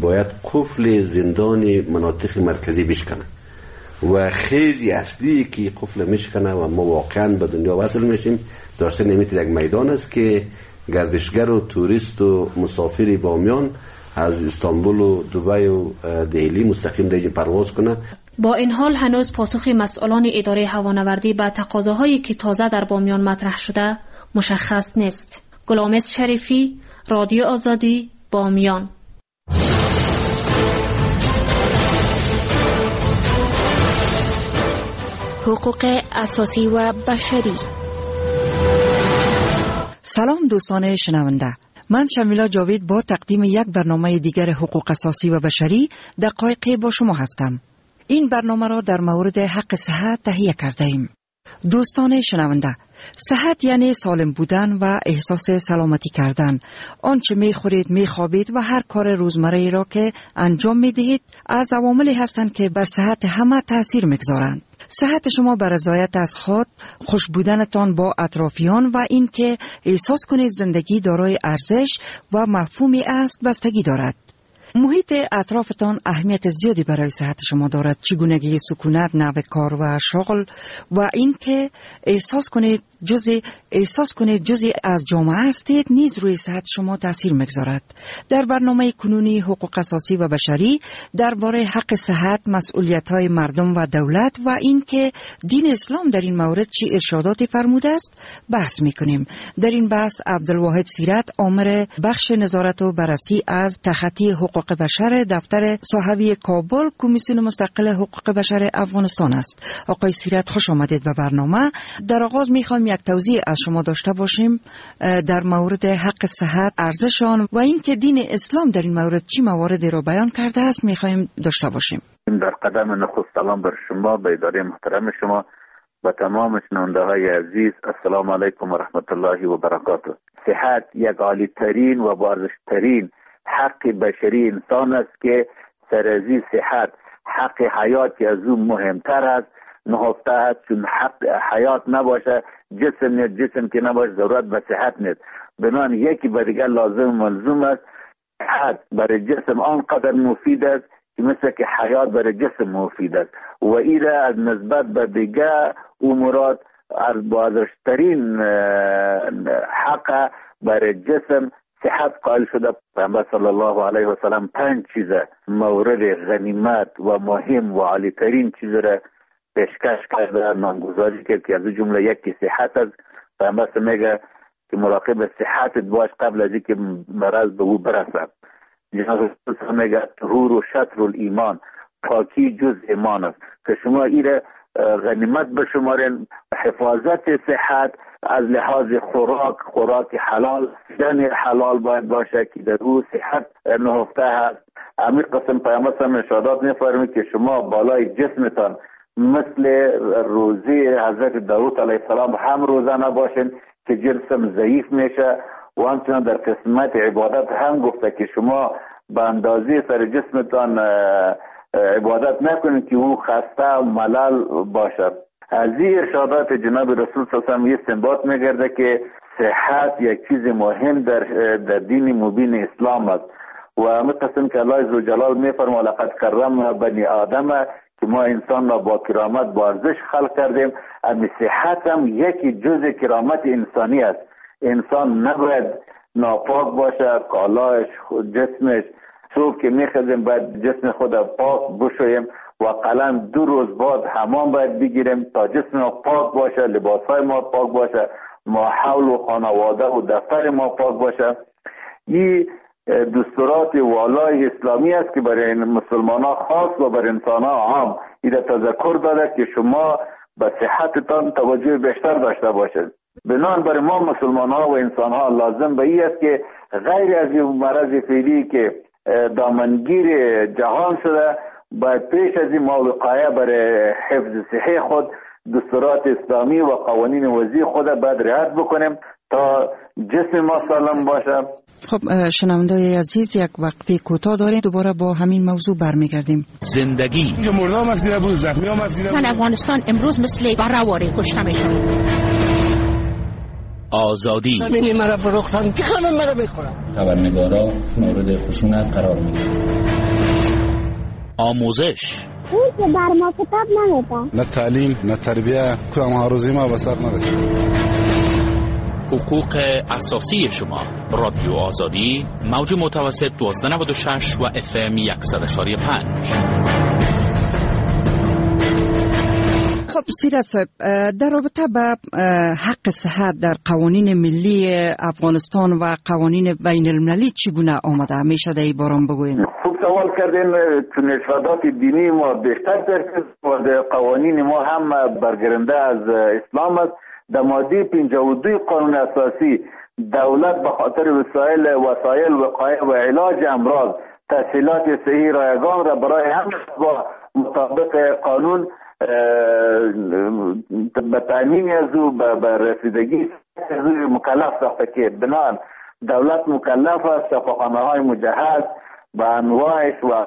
باید قفل زندان مناطق مرکزی بشکنه و خیزی اصلی که قفل میشکنه و ما واقعا به دنیا وصل میشیم. داشته نمیتید یک میدان است که گردشگر و توریست و مسافر بامیان از استانبول و دبی و دهلی مستقیم دیگه پرواز کنه. با این حال هنوز پاسخ مسئولان اداره هوانوردی به تقاضاهایی که تازه در بامیان مطرح شده مشخص نیست. گلامز شریفی، رادیو آزادی، بامیان. حقوق اساسی و بشری. سلام دوستان شنونده، من شمیلا جاوید با تقدیم یک برنامه دیگر حقوق اساسی و بشری دقایقی با شما هستم. این برنامه را در مورد حق صحت تهیه کرده ایم. دوستان شنونده، صحت یعنی سالم بودن و احساس سلامتی کردن. آنچه میخورید، میخوابید و هر کار روزمره را که انجام میدهید از عواملی هستند که بر صحت همه تأثیر میگذارند. صحت شما بر رضایت از خود، خوش بودنتان با اطرافیان و این که احساس کنید زندگی دارای ارزش و مفهومی است بستگی دارد. محیط اطرافتان اهمیت زیادی برای صحت شما دارد. چگونگی سکونت، نوع کار و شغل و این که احساس کنید جزئی از جامعه هستید نیز روی صحت شما تاثیر میگذارد. در برنامه کنونی حقوق اساسی و بشری درباره حق صحت، مسئولیت‌های مردم و دولت و این که دین اسلام در این مورد چه ارشاداتی فرموده است بحث میکنیم. در این بحث عبدالواحد سیرت، آمر بخش نظارت و بررسی از تخطی حقوق بشر دفتر صحوی کابل، کمیسیون مستقل حقوق بشر افغانستان است. آقای سیرت، خوش آمدید به برنامه. در آغاز میخوایم یک توضیح از شما داشته باشیم در مورد حق صحت، ارزش آن و اینکه دین اسلام در این مورد چه مواردی را بیان کرده است میخوایم داشته باشیم. در قدم نخست سلام بر شما، به اداره محترم شما و تمام شنونده‌های عزیز. السلام علیکم و رحمت الله و برکاته. صحت یک عالی ترین و بارزشترین حق بشری انسان است که سر از صحت حق حیاتی از اون مهمتر است. نهفته است چون حق حیات نباشه جسم که نباشه ضرورت به صحت نیست. بنان یکی به دیگر لازم ملزوم است. صحت برای جسم آنقدر مفید است که مثل که حیات برای جسم مفید است و ایره از نسبت به دیگر امورات از بازرشترین حق برای جسم صحت قائل شده. پیامبر صلی الله علیه و سلم 5 چیز مورد غنیمت و مهم و عالی ترین چیز را پیشکش کرده، نامگذاری کرد که از جمله یکی صحت است. پیامبر میگه که مراقب صحتت باش قبل از اینکه مرض به او برسد. جناب رسول میگه طهور و شطر الایمان، پاکی جز ایمان است. که شما ایره غنیمت بشمارین. حفاظت صحت از لحاظ خوراک حلال، دن حلال باید باشه که در او صحت نهفته هست. امیر قسم پیامبر هم ارشادات می‌فرماید که شما بالای جسمتان مثل روزه حضرت داوود علیه السلام هم روزه نباشین که جسم ضعیف میشه و همچنان در قسمت عبادت هم گفته که شما به اندازه سر جسمتان عبادت نکنید که او خسته و ملل باشد. از این ارشادات جناب رسول صلی الله علیه و آله استنباط میگرده که صحت یک چیز مهم در دین مبین اسلام است و همین قسم که الله عزوجل میفرماید لقد کرمنا بنی آدم، که ما انسان را با کرامت با ارزش خلق کردیم. اما صحت هم یکی جز کرامت انسانی است. انسان نباید ناپاک باشه، کالایش، جسمش. صبح که میخزیم باید جسم خود پاک بشویم و قلم 2 روز بعد حمام باید بگیریم تا جسم ما پاک باشه، لباسهای ما پاک باشه، ما حول و خانواده و دفتر ما پاک باشه. این دستورات والای اسلامی است که برای مسلمان ها خاص و برای انسان ها عام. این تذکر داده که شما به صحتتان توجه بیشتر داشته باشید. بنان برای ما مسلمان ها و انسان ها لازم به این است که غیر از این مرض فعلی که دامنگیر جهان شده، باید پیش از این ما وقایه برای حفظ صحه خود دستورات اسلامی و قوانین وضعی خود باید رعایت بکنیم تا جسم ما سالم باشه. خب شنونده‌های عزیز، یک وقفه کوتاه داریم، دوباره با همین موضوع برمیگردیم. زندگی مردم مسئله بود، زخمی ها مسئله بود. افغانستان امروز مثل برهواره کشته میشن. آزادی. زمینی مرا فروختن که همه مرا میخورن. خبرنگارا مورد خشونت قرار میگیرن. آموزش. اون که بر ما کتاب نمیدن. نه تعلیم نه تربیه کدام هاروزی ما به سر نرسید. حقوق اساسی شما. رادیو آزادی موج متوسط 1296 و FM 100.5. خب سیرت صاحب، در رابطه با حق صحت در قوانین ملی افغانستان و قوانین بین المللی چگونه آمده؟ میشه در این باران بگوین؟ خوب سوال کردین. چون ارشادات دینی ما بیشتر درکست و قوانین ما هم برگرفته از اسلام است. در ماده 52 قانون اساسی دولت به خاطر وسایل وقایع و علاج امراض تسهیلات صحی رایگان را برای همه با مطابق قانون به تامین از او به رسیدگی از او مکلف ساخته که بنابراین دولت مکلف است شفاخانه های مجهز به انواعش و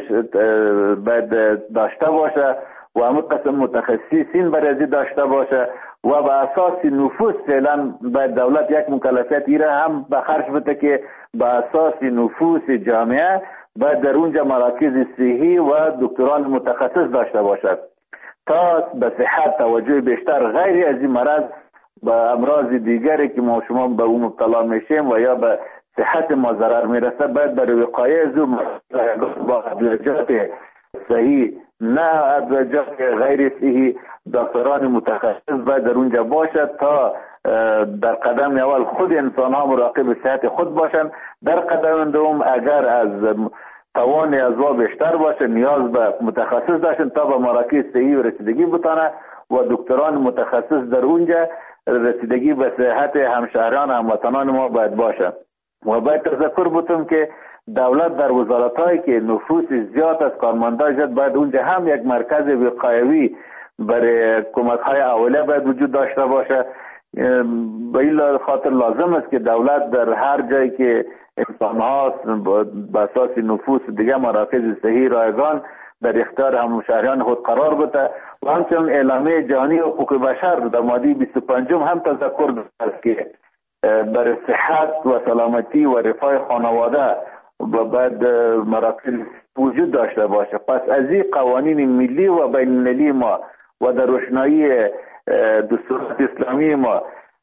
باید داشته باشه و همه قسم متخصصین برای داشته باشه و به اساس نفوذ فعلا باید دولت یک مکلفیت ایره هم به خرج بده که به اساس نفوذ جامعه باید در اونجا مراکز صحی و دکتران متخصص داشته باشد تا به صحت توجه بیشتر غیر از این مرض به امراض دیگری که ما شما به اون مبتلا میشیم و یا به صحت ما ضرر میرسه باید برای وقایع از اون با ادویجات صحیح نه ادویجات غیر صحیح دکتران متخصص باید در اونجا باشد تا در قدم اول خود انسان ها مراقب صحت خود باشند. در قدم دوم اگر از توان ازوا بیشتر باشه نیاز به متخصص داشتن تا به مراکز صحی و رسیدگی بتانه و دکتران متخصص در اونجا رسیدگی به صحت همشهران هموطنان ما باید باشه. و باید تذکر بتم که دولت در وزارت‌هایی که نفوذ زیاد از کارمندان جد باید اونجا هم یک مرکز وقایوی برای کمک‌های اولیه باید وجود داشته باشه. به این خاطر لازم است که دولت در هر جایی که انسان هاست به اساس نفوذ دیگه مراکز صحی رایگان در اختیار همشهریان خود قرار بده و همچنین اعلامیه جهانی حقوق بشر در ماده 25 هم تذکر داشت که برای صحت و سلامتی و رفاه خانواده باید مراکز وجود داشته باشه. پس از این قوانین ملی و بین المللی ما و در روشنایی دستور اسلامی ما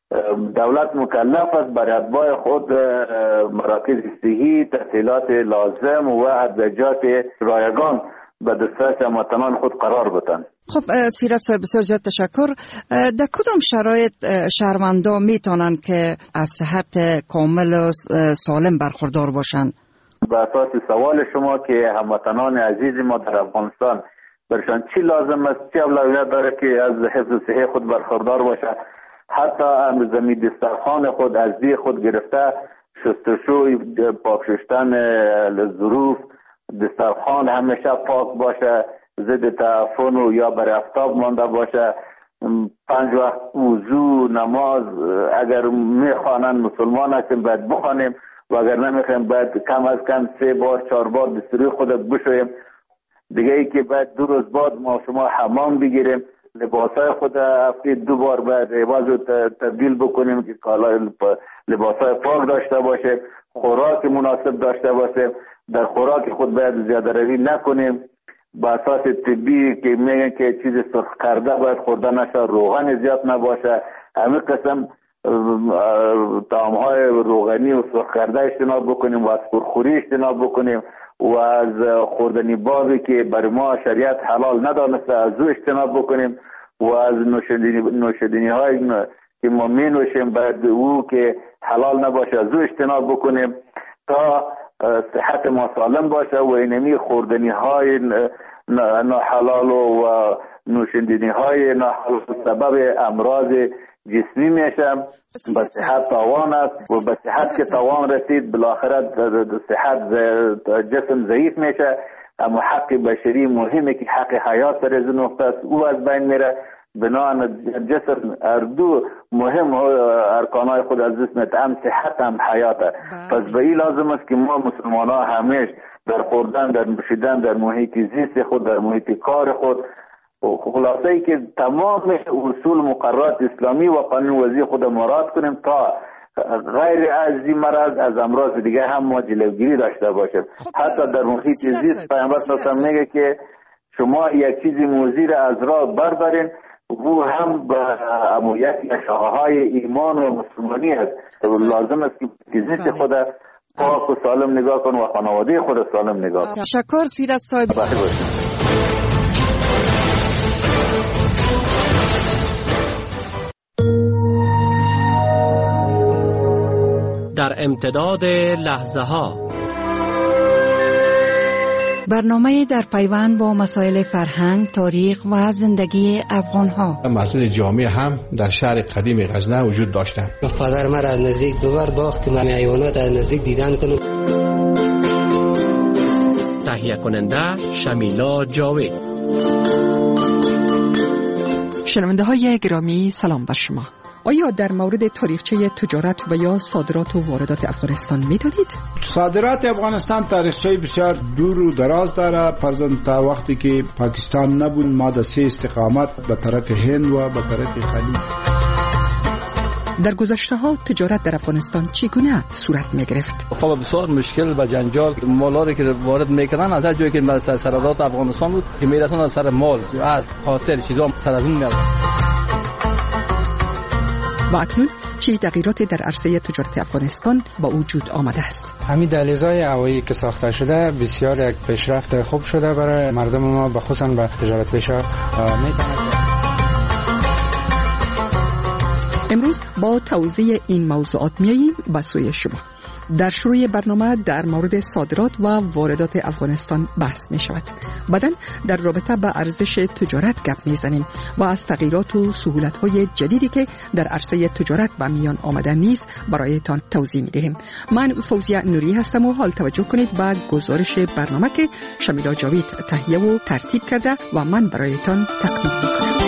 دولت مکلف است برای اتباع خود مراکز صحی تسهیلات لازم و ادویجات رایگان به دسترس هموطنان خود قرار بدن. خب سیرت صاحب بسیار زیاد تشکر. در کدام شرایط شهروندان میتونن که از صحت کامل و سالم برخوردار باشند؟ به اساس سوال شما که هموطنان عزیز ما در افغانستان برشان چی لازم است، چی اولویت داره که از حفظ صحی خود برخوردار باشه، حتی زمین دسترخوان خود از دی خود گرفته شستشوی پاک شستن ظروف دسترخوان همیشه پاک باشه، ضد تعفن و یا بر آفتاب مانده باشه، 5 وقت وضو نماز اگر میخوانن مسلمان هستیم باید بخوانیم و اگر نمیخوایم باید کم از کم 3 بار 4 بار دستوری خودت بشویم. دیگه ای که باید 2 روز بعد ما شما حمام بگیریم، لباسای خود هفته 2 بار باید عوض تبدیل بکنیم که لباسای پاک داشته باشه، خوراک مناسب داشته باشه، در خوراک خود باید زیاده روی نکنیم. با اساس طبی که میگن که چیز سرخ کرده باید خورده نشه، روغن زیاد نباشه، همه قسم طعام‌های روغنی و سرخ کرده اجتناب بکنیم و از پرخوری اجتناب بکنیم و از خوردنی بابی که بر ما شریعت حلال ندانسته از او اجتناب بکنیم و از نوشیدنی های که ما می نوشیم باید او که حلال نباشه از او اجتناب بکنیم تا صحت ما سالم باشه و اینمی خوردنی های ناحلال و نوشیدنی های ناحلال سبب امراض جسمی میشه. به صحت تاوان است و به صحت که تاوان رسید بالاخره صحت جسم ضعیف میشه. اما حق بشری مهمه که حق حیات در از نقطه است او از بین میره. بنابراین جسم اردو مهم ارکانهای خود از جسم هم صحت هم حیاته. پس به این لازم است که ما مسلمان ها همیشه در خوردن در نوشیدن در محیط زیست خود در محیط کار خود خلاصه ای که تمام اصول مقررات اسلامی و قانون وضعی خود مراعات کنیم تا غیر از این مرض از امراض دیگه هم ما جلوگیری داشته باشیم. حتی در محیط زیست پیامبر صلی الله علیه و آله میگه که شما یک چیزی موزی را از راه بردارین، او هم به امویت شاخه‌های ایمان و مسلمانی است. لازم است که زیست خود پاک و سالم نگاه کن و خانواده خود سالم نگاه کن. شکر سیرت صاحب. در امتداد لحظه ها برنامه در پیوند با مسائل فرهنگ، تاریخ و زندگی افغان ها. مسجد جامع هم در شهر قدیم غزنه وجود داشته. پدر من از نزدیک دوبار باخت من حیوانات از نزدیک دیدن کنم. تهیه کننده شمیلا جاوید. شنونده های گرامی سلام بر شما. آیا در مورد تاریخچه تجارت و یا صادرات و واردات افغانستان می‌دانید؟ صادرات افغانستان تاریخچه بسیار دور و دراز داره. فرضاً تا وقتی که پاکستان نبود ما در 3 استقامت به طرف هند و به طرف خلیج. در گذشته ها تجارت در افغانستان چگونه صورت می گرفت؟ خب بسیار مشکل و جنجال، مالاری که وارد میکنن از هر جایی که سرحدات افغانستان بود که میرسونن سر مال از خاطر چیزا سر از اون میاد. و اکنون چه تغییراتی در عرصه تجارت افغانستان با وجود آمده است؟ همین دهلیزهای هوایی که ساخته شده بسیار یک پیشرفت خوب شده برای مردم ما، بخصوصا به تجارت پیشا میتونه. امروز با توضیح این موضوعات میاییم به سوی شما. در شروع برنامه در مورد صادرات و واردات افغانستان بحث می شود. بعداً در رابطه با ارزش تجارت گپ می زنیم و از تغییرات و سهولت‌های جدیدی که در عرصه تجارت به میان آمده نیز برایتان توضیح می دهیم. من فوزیه نوری هستم و حال توجه کنید به گزارش برنامه که شمیلا جاوید تهیه و ترتیب کرده و من برایتان تقدیم می کنم.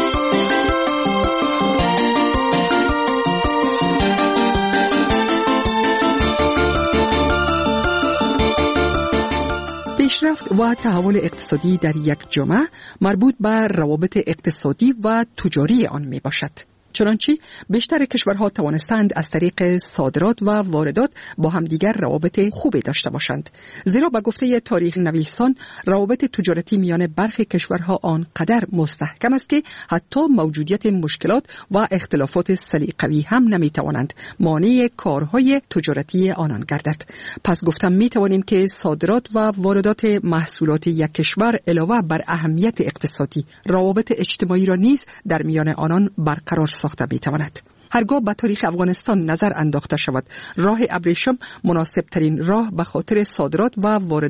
پیشرفت و تحول اقتصادی در یک جامعه مربوط به روابط اقتصادی و تجاری آن می باشد. چنانچه بیشتر کشورها توانستند از طریق صادرات و واردات با همدیگر روابط خوبی داشته باشند. زیرا به گفته تاریخ نویسان روابط تجارتی میان برخی کشورها آنقدر مستحکم است که حتی موجودیت مشکلات و اختلافات سلیقوی هم نمیتوانند مانع کارهای تجارتی آنان گردد. پس گفتم میتوانیم که صادرات و واردات محصولات یک کشور علاوه بر اهمیت اقتصادی، روابط اجتماعی را نیز در میان آنان برقرار ساخته میتواند. هرگاه به تاریخ افغانستان نظر انداخته شود، راه ابریشم مناسب ترین راه به خاطر صادرات و واردات